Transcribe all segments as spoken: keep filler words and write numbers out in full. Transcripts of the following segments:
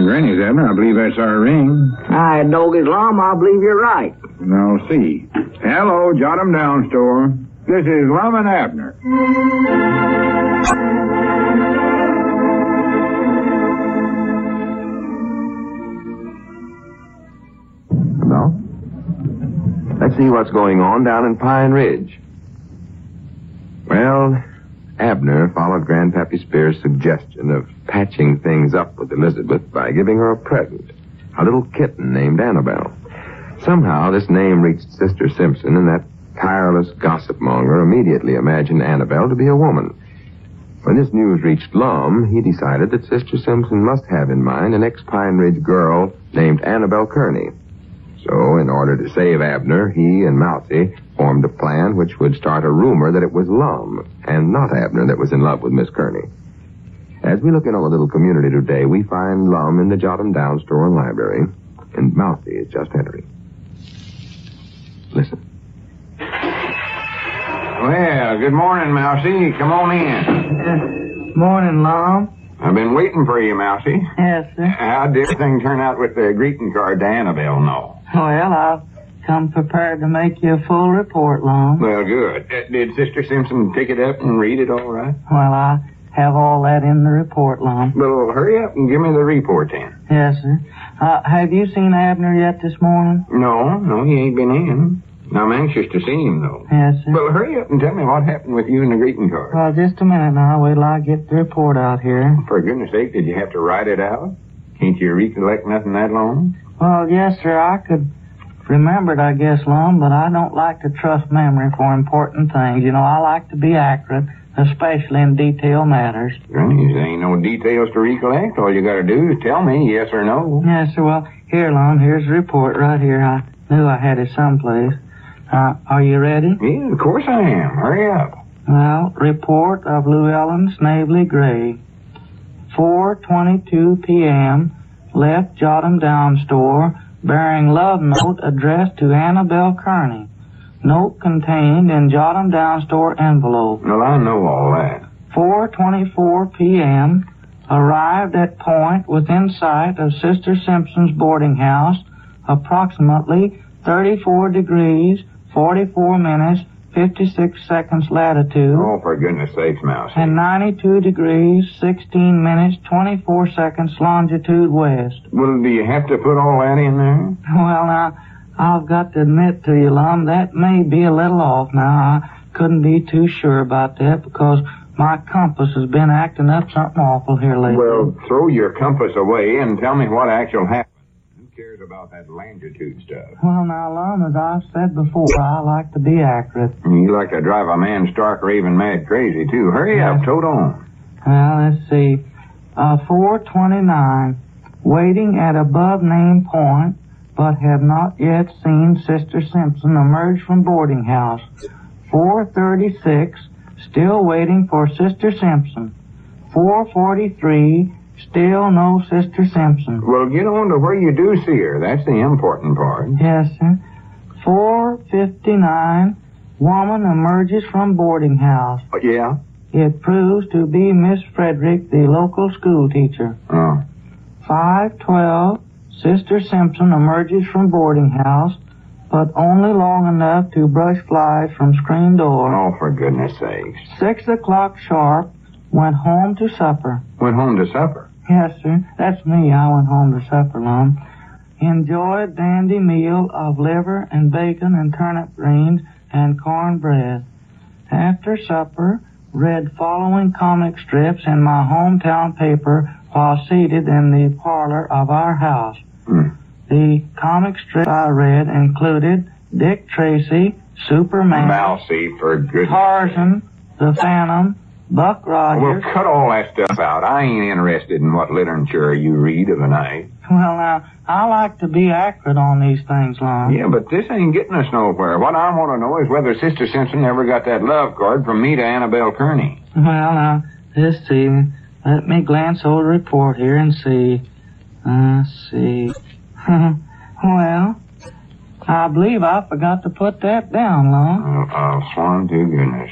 Granny's, Abner. I believe that's our ring. I dog Islam, I believe you're right. Now, see. Hello, Jot 'em Down store. This is Lum and Abner. Well, let's see what's going on down in Pine Ridge. Well, Abner followed Grandpappy Spears' suggestion of patching things up with Elizabeth by giving her a present, a little kitten named Annabelle. Somehow this name reached Sister Simpson, and that tireless gossip monger immediately imagined Annabelle to be a woman. When this news reached Lum, he decided that Sister Simpson must have in mind an ex-Pine Ridge girl named Annabelle Kearney. So, in order to save Abner, he and Mousy formed a plan which would start a rumor that it was Lum and not Abner that was in love with Miss Kearney. As we look in on the little community today, we find Lum in the Jot 'em Down store and library, and Mousy is just entering. Listen. Well, good morning, Mousy. Come on in. Uh, morning, Lum. I've been waiting for you, Mousy. Yes, sir. How did everything turn out with the greeting card to Annabelle? No. Well, I've come prepared to make you a full report, Lum. Well, good. Uh, did Sister Simpson pick it up and read it all right? Well, I have all that in the report, Lum. Well, hurry up and give me the report then. Yes, sir. Uh, have you seen Abner yet this morning? No, no, he ain't been in. I'm anxious to see him, though. Yes, sir. Well, hurry up and tell me what happened with you and the greeting card. Well, just a minute now. Wait till I get the report out here. For goodness sake, did you have to write it out? Can't you recollect nothing that long? Well, yes, sir. I could remember it, I guess, Lum, but I don't like to trust memory for important things. You know, I like to be accurate, especially in detail matters. Granny, there ain't no details to recollect. All you gotta do is tell me yes or no. Yes, sir. Well, here, Lum, here's the report right here. I knew I had it someplace. Uh, are you ready? Yeah, of course I am. Hurry up. Well, report of Llewellyn Snavely Gray. four twenty-two p.m. Left Jot 'em Down store bearing love note addressed to Annabelle Kearney. Note contained in Jot 'em Down store envelope. Well, I know all that. four twenty-four p.m. Arrived at point within sight of Sister Simpson's boarding house, approximately thirty-four degrees, forty-four minutes, fifty-six seconds latitude. Oh, for goodness sakes, Mouse. And ninety-two degrees, sixteen minutes, twenty-four seconds longitude west. Well, do you have to put all that in there? Well, now, I've got to admit to you, Lum, that may be a little off now. I couldn't be too sure about that because my compass has been acting up something awful here lately. Well, throw your compass away and tell me what actually happened. Who cares about that longitude stuff? Well, now, Lum, as I've said before, I like to be accurate. You like to drive a man stark raving mad crazy, too. Hurry Yeah. up, tote on. Well, let's see. Uh, four twenty-nine, waiting at above name point, but have not yet seen Sister Simpson emerge from boarding house. four thirty-six, still waiting for Sister Simpson. four forty-three, still no Sister Simpson. Well, get on to where you do see her. That's the important part. Yes, sir. four fifty-nine, woman emerges from boarding house. Uh, yeah? It proves to be Miss Frederick, the local school teacher. Oh. five twelve, Sister Simpson emerges from boarding house, but only long enough to brush flies from screen door. Oh, for goodness sakes. Six o'clock sharp, went home to supper. Went home to supper. Yes, sir. That's me. I went home to supper, Lum. Enjoyed dandy meal of liver and bacon and turnip greens and cornbread. After supper, read following comic strips in my hometown paper while seated in the parlor of our house. Hmm. The comic strip I read included Dick Tracy, Superman, Mousy, for goodness Tarzan, The Phantom, Buck Well, Rogers. cut all that stuff out. I ain't interested in what literature you read of the night. Well, now, I like to be accurate on these things, Lon. Yeah, but this ain't getting us nowhere. What I want to know is whether Sister Simpson ever got that love card from me to Annabelle Kearney. Well, now, let's see. Let me glance over the report here and see. Uh, see. Well, I believe I forgot to put that down, Lon. Oh, oh, swan to goodness.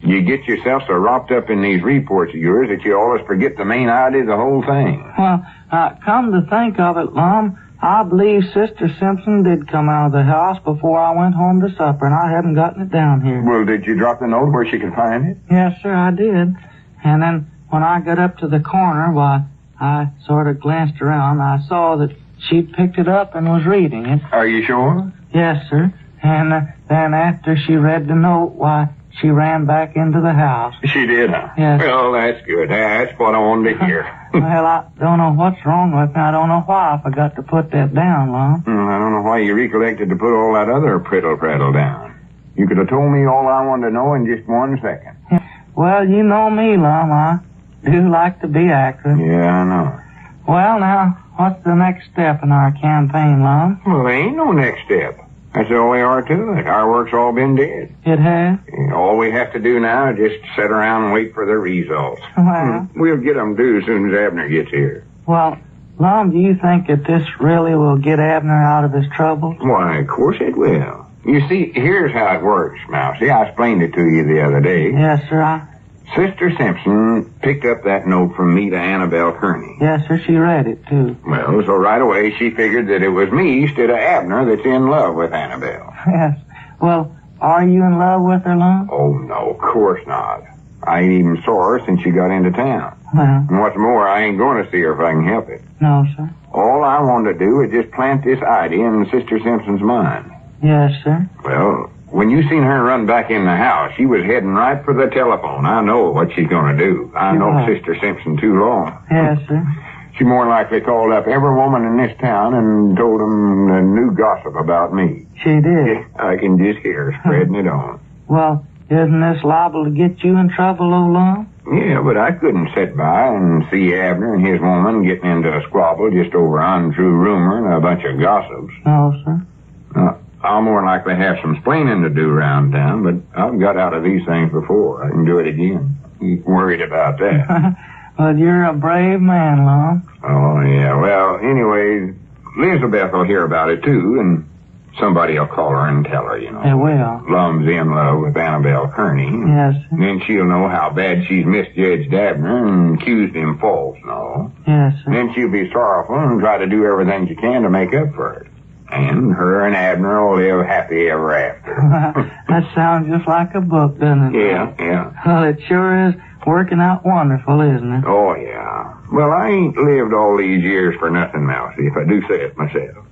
You get yourself so wrapped up in these reports of yours that you always forget the main idea of the whole thing. Well, uh, come to think of it, Lum, I believe Sister Simpson did come out of the house before I went home to supper, and I haven't gotten it down here. Well, did you drop the note where she could find it? Yes, sir, I did. And then when I got up to the corner, why, I sort of glanced around. I saw that she'd picked it up and was reading it. Are you sure? Yes, sir. And uh, then after she read the note, why, she ran back into the house. She did, huh? Yes. Well, that's good. That's what I wanted to hear. Well, I don't know what's wrong with me. I don't know why I forgot to put that down, Lum. Mm, I don't know why you recollected to put all that other prittle-prattle down. You could have told me all I wanted to know in just one second. Well, you know me, Lum. I do like to be accurate. Yeah, I know. Well, now, what's the next step in our campaign, Lum? Well, there ain't no next step. That's all we are to it. Our work's all been did. It has? All we have to do now is just sit around and wait for the results. Well, We'll get them due as soon as Abner gets here. well, Lum, do you think that this really will get Abner out of his troubles? Why, of course it will. You see, here's how it works, Mousy. I explained it to you the other day. Yes, sir. I, Sister Simpson picked up that note from me to Annabelle Kearney. yes, sir. She read it, too. Well, so right away she figured that it was me instead of Abner that's in love with Annabelle. Yes. Well, are you in love with her, Lum? Oh, no, of course not. I ain't even saw her since she got into town. Well, And what's more, I ain't going to see her if I can help it. no, sir. All I want to do is just plant this idea in Sister Simpson's mind. Yes, sir. Well, when you seen her run back in the house, she was heading right for the telephone. I know what she's going to do. I know Yeah. Sister Simpson too long. Yes, sir. She more likely called up every woman in this town and told them the new gossip about me. She did. I can just hear her spreading it on. Well, isn't this liable to get you in trouble, old Lum? Yeah, but I couldn't sit by and see Abner and his woman getting into a squabble just over untrue rumor and a bunch of gossips. No, sir. Uh, I'll more likely have some splaining to do around town, but I've got out of these things before. I can do it again. Ain't worried about that. But you're a brave man, Lum. Oh, yeah. Well, anyway, Elizabeth will hear about it, too, and somebody will call her and tell her, you know. They will. Lum's in love with Annabelle Kearney. Yes, sir. Then she'll know how bad she's misjudged Abner and accused him false and all. Yes, sir. Then she'll be sorrowful and try to do everything she can to make up for it. And her and Abner will live happy ever after. That sounds just like a book, doesn't it? Yeah, yeah. Well, it sure is working out wonderful, isn't it? Oh, yeah. Well, I ain't lived all these years for nothing, Mousy, if I do say it myself.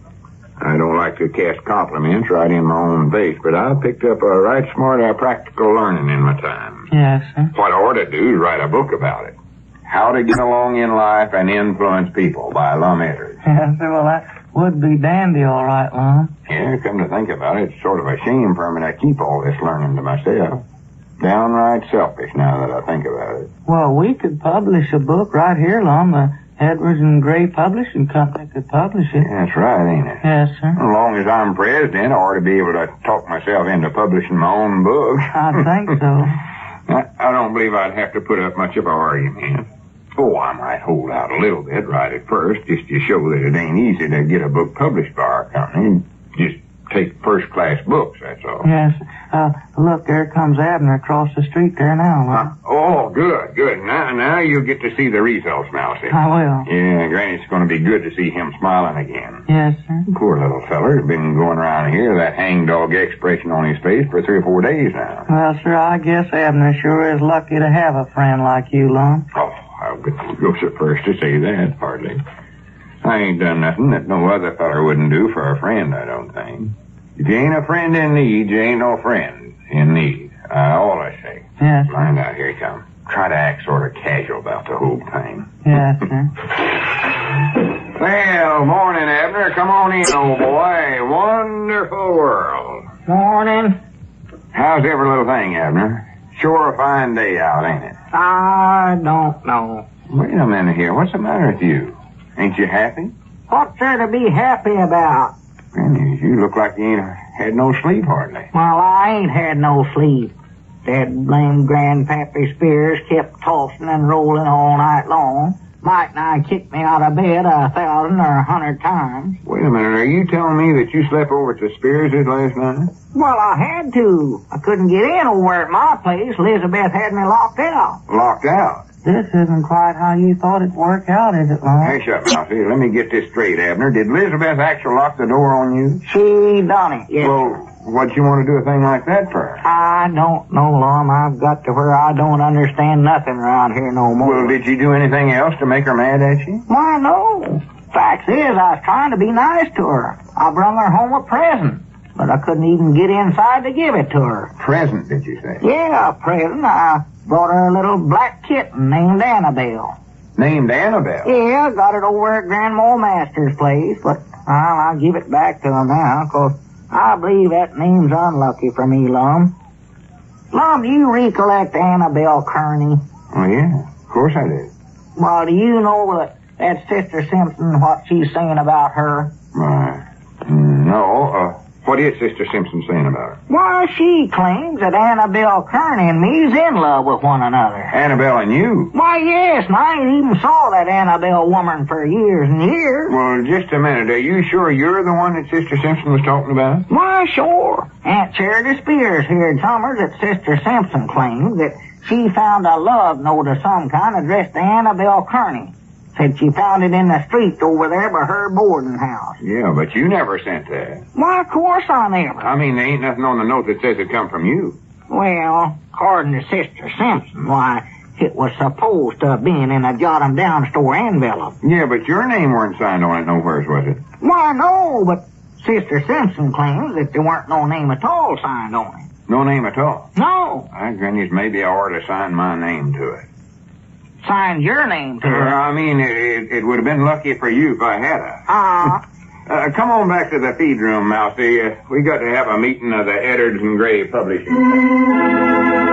I don't like to cast compliments right in my own face, but I've picked up a right smart uh, practical learning in my time. Yes, sir. What I ought to do is write a book about it. How to Get Along in Life and Influence People by Lum Edwards. Yes, sir. Well, that would be dandy, all right, Lum. Yeah, come to think about it, it's sort of a shame for me to keep all this learning to myself. Downright selfish now that I think about it. Well, we could publish a book right here, Lum. The Edwards and Gray Publishing Company could publish it. That's right, ain't it? Yes, sir. As long as I'm president, I ought to be able to talk myself into publishing my own book. I think so. I, I don't believe I'd have to put up much of an argument. Oh, I might hold out a little bit right at first, just to show that it ain't easy to get a book published by our company. Just take first-class books, that's all. Yes. Uh, look, there comes Abner across the street there now, Lum. Oh, good, good. Now, now you'll get to see the results, Mousy. I will. Yeah, Granny, it's going to be good to see him smiling again. Yes, sir. Poor little feller's been going around here, that hangdog expression on his face for three or four days now. Well, sir, I guess Abner sure is lucky to have a friend like you, Lum. Oh, I'll go so first to say that, hardly. I ain't done nothing that no other feller wouldn't do for a friend, I don't think. If you ain't a friend in need, you ain't no friend in need. I always say. Yes. Mind out, here he comes. Try to act sort of casual about the whole thing. Yes, sir. Well, morning, Abner. Come on in, old boy. Wonderful world. Morning. How's every little thing, Abner? Sure a fine day out, ain't it? I don't know. Wait a minute here. What's the matter with you? Ain't you happy? What's there to be happy about? Granny, you look like you ain't had no sleep hardly. Well, I ain't had no sleep. That blamed Grandpappy Spears kept tossing and rolling all night long. Mike and I kicked me out of bed a thousand or a hundred times. Wait a minute, are you telling me that you slept over at the Spears' last night? Well, I had to. I couldn't get in over at my place. Elizabeth had me locked out. Locked out? This isn't quite how you thought it'd work out, is it, Lon? Hush up, Mousy. Let me get this straight, Abner. Did Elizabeth actually lock the door on you? She done it, yes. Well, what'd you want to do a thing like that for? I don't know, Lon. I've got to where I don't understand nothing around here no more. Well, did you do anything else to make her mad at you? Why, no. Fact is, I was trying to be nice to her. I brung her home a present, but I couldn't even get inside to give it to her. Present, did you say? Yeah, a present. I brought her a little black kitten named Annabelle. Named Annabelle? Yeah, got it over at Grandma Master's place, but I'll, I'll give it back to her now, 'cause I believe that name's unlucky for me, Lum. Lum, do you recollect Annabelle Kearney? Oh, yeah. Of course I did. Well, do you know that, that Sister Simpson, what she's saying about her? Uh, no, uh, what is Sister Simpson saying about her? Why, she claims that Annabelle Kearney and me's in love with one another. Annabelle and you? Why, yes, and I ain't even saw that Annabelle woman for years and years. Well, just a minute. Are you sure you're the one that Sister Simpson was talking about? Why, sure. Aunt Charity Spears here told her that Sister Simpson claims that she found a love note of some kind addressed to Annabelle Kearney. Said she found it in the street over there by her boarding house. Yeah, but you never sent that. Why, of course I never. I mean, there ain't nothing on the note that says it come from you. Well, according to Sister Simpson, why, it was supposed to have been in a jot-em-down store envelope. Yeah, but your name weren't signed on it nowhere, was it? Why, no, but Sister Simpson claims that there weren't no name at all signed on it. No name at all? No. I grannies, maybe I ought to sign my name to it. Signed your name to Uh, it? I mean, it, it, it would have been lucky for you if I had a. Ah. Uh, come on back to the feed room, Mousy. Uh, we got to have a meeting of the Edwards and Gray Publishing.